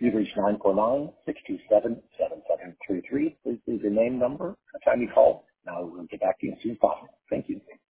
You've reached 949-627-7733. Please leave your name, number, the time you call. Now we'll get back to you as soon as possible. Thank you.